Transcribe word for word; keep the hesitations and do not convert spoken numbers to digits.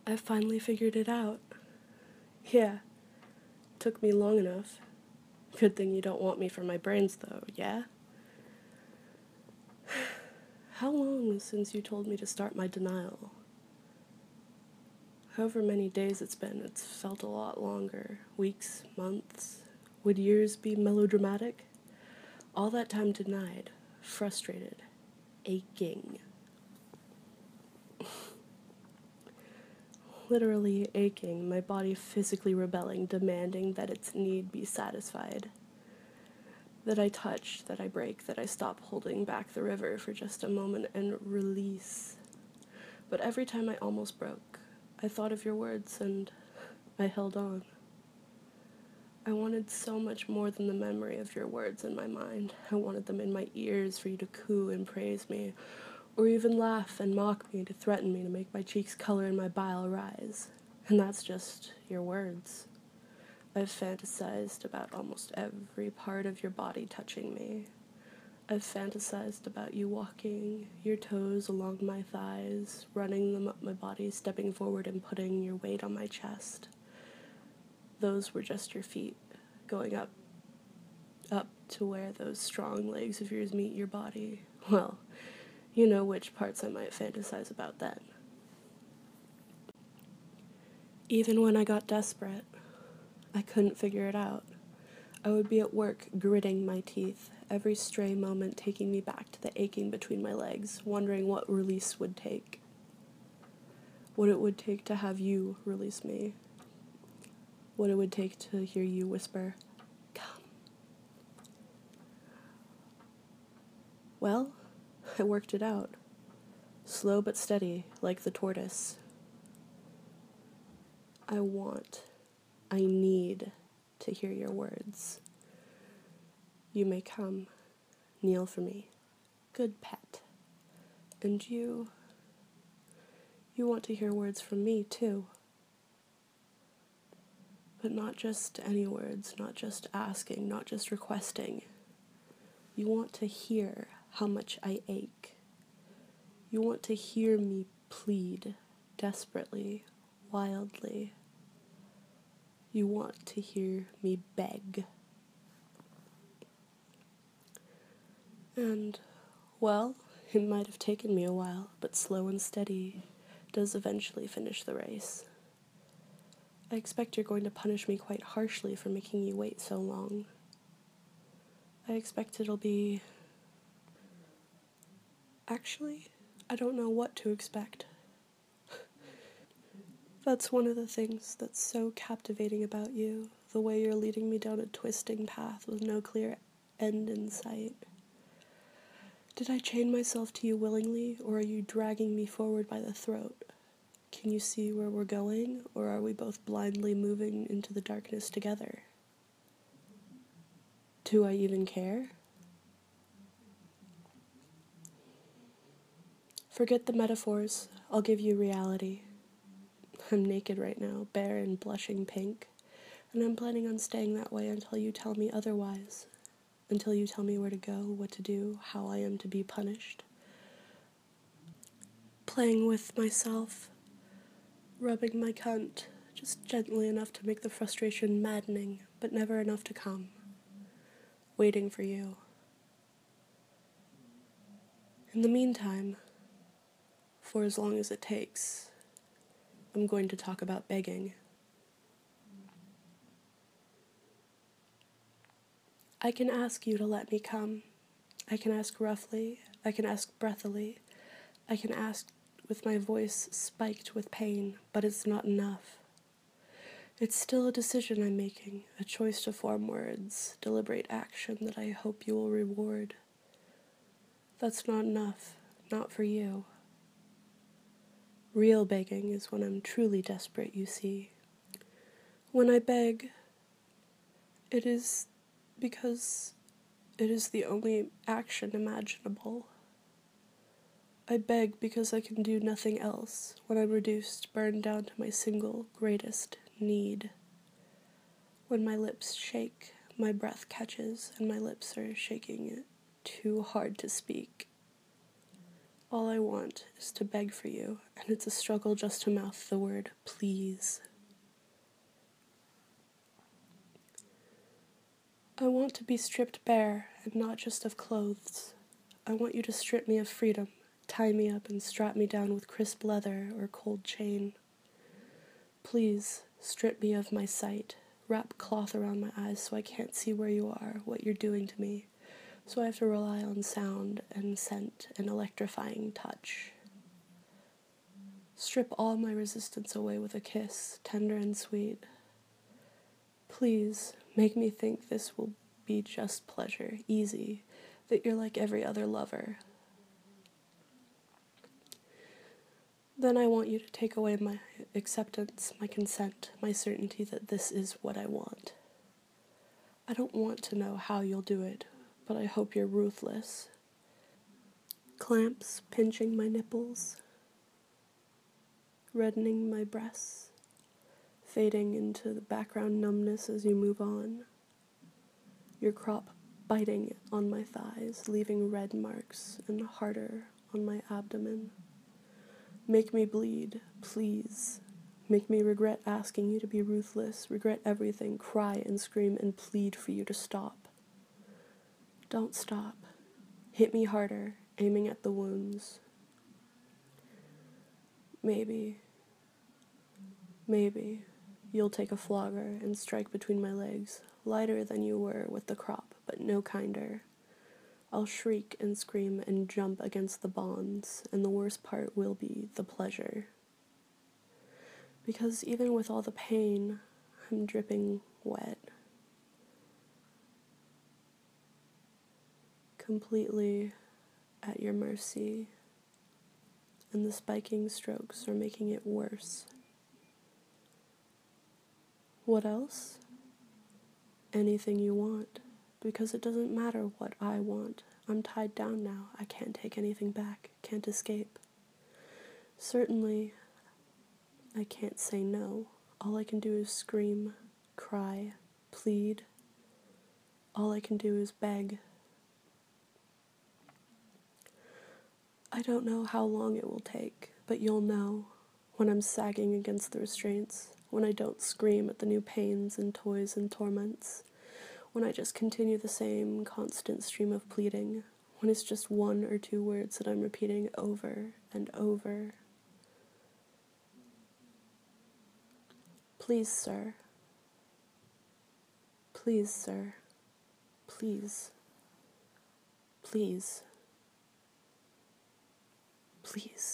I finally figured it out. Yeah, took me long enough. Good thing you don't want me for my brains, though, yeah? How long since you told me to start my denial? However many days it's been, it's felt a lot longer. Weeks, months. Would years be melodramatic? All that time denied, frustrated, aching. Literally aching, my body physically rebelling, demanding that its need be satisfied. That I touch, that I break, that I stop holding back the river for just a moment and release. But every time I almost broke, I thought of your words and I held on. I wanted so much more than the memory of your words in my mind. I wanted them in my ears for you to coo and praise me, or even laugh and mock me, to threaten me, to make my cheeks color and my bile rise. And that's just your words. I've fantasized about almost every part of your body touching me. I've fantasized about you walking your toes along my thighs, running them up my body, stepping forward and putting your weight on my chest. Those were just your feet, going up, up to where those strong legs of yours meet your body. Well, you know which parts I might fantasize about then. Even when I got desperate, I couldn't figure it out. I would be at work, gritting my teeth, every stray moment taking me back to the aching between my legs, wondering what release would take. What it would take to have you release me. What it would take to hear you whisper, "Come." Well, I worked it out. Slow but steady, like the tortoise. I want, I need to hear your words. You may come, kneel for me, good pet. And you, you want to hear words from me too. But not just any words, not just asking, not just requesting. You want to hear how much I ache. You want to hear me plead, desperately, wildly. You want to hear me beg. And, well, it might have taken me a while, but slow and steady does eventually finish the race. I expect you're going to punish me quite harshly for making you wait so long. I expect it'll be... Actually, I don't know what to expect. That's one of the things that's so captivating about you, the way you're leading me down a twisting path with no clear end in sight. Did I chain myself to you willingly, or are you dragging me forward by the throat? Can you see where we're going, or are we both blindly moving into the darkness together? Do I even care? Forget the metaphors. I'll give you reality. I'm naked right now, bare and blushing pink, and I'm planning on staying that way until you tell me otherwise. Until you tell me where to go, what to do, how I am to be punished. Playing with myself, rubbing my cunt, just gently enough to make the frustration maddening, but never enough to come. Waiting for you. In the meantime, for as long as it takes, I'm going to talk about begging. I can ask you to let me come. I can ask roughly. I can ask breathily. I can ask with my voice spiked with pain, but it's not enough. It's still a decision I'm making, a choice to form words, deliberate action that I hope you will reward. That's not enough, not for you. Real begging is when I'm truly desperate, you see. When I beg, it is because it is the only action imaginable. I beg because I can do nothing else when I'm reduced, burned down to my single greatest need. When my lips shake, my breath catches, and my lips are shaking it too hard to speak. All I want is to beg for you, and it's a struggle just to mouth the word please. I want to be stripped bare, and not just of clothes. I want you to strip me of freedom, tie me up and strap me down with crisp leather or cold chain. Please, strip me of my sight, wrap cloth around my eyes so I can't see where you are, what you're doing to me, so I have to rely on sound and scent and electrifying touch. Strip all my resistance away with a kiss, tender and sweet. Please, make me think this will be just pleasure, easy, that you're like every other lover. Then I want you to take away my acceptance, my consent, my certainty that this is what I want. I don't want to know how you'll do it, but I hope you're ruthless. Clamps pinching my nipples, reddening my breasts, fading into the background numbness as you move on. Your crop biting on my thighs, leaving red marks and harder on my abdomen. Make me bleed, please. Make me regret asking you to be ruthless, regret everything, cry and scream and plead for you to stop. Don't stop. Hit me harder, aiming at the wounds. Maybe, maybe you'll take a flogger and strike between my legs, lighter than you were with the crop, but no kinder. I'll shriek and scream and jump against the bonds, and the worst part will be the pleasure. Because even with all the pain, I'm dripping wet. Completely at your mercy, and the spiking strokes are making it worse. What else? Anything you want. Because it doesn't matter what I want. I'm tied down now. I can't take anything back. Can't escape. Certainly, I can't say no. All I can do is scream, cry, plead. All I can do is beg. I don't know how long it will take, but you'll know when I'm sagging against the restraints, when I don't scream at the new pains and toys and torments, when I just continue the same constant stream of pleading, when it's just one or two words that I'm repeating over and over. Please, sir. Please, sir. Please. Please. Please.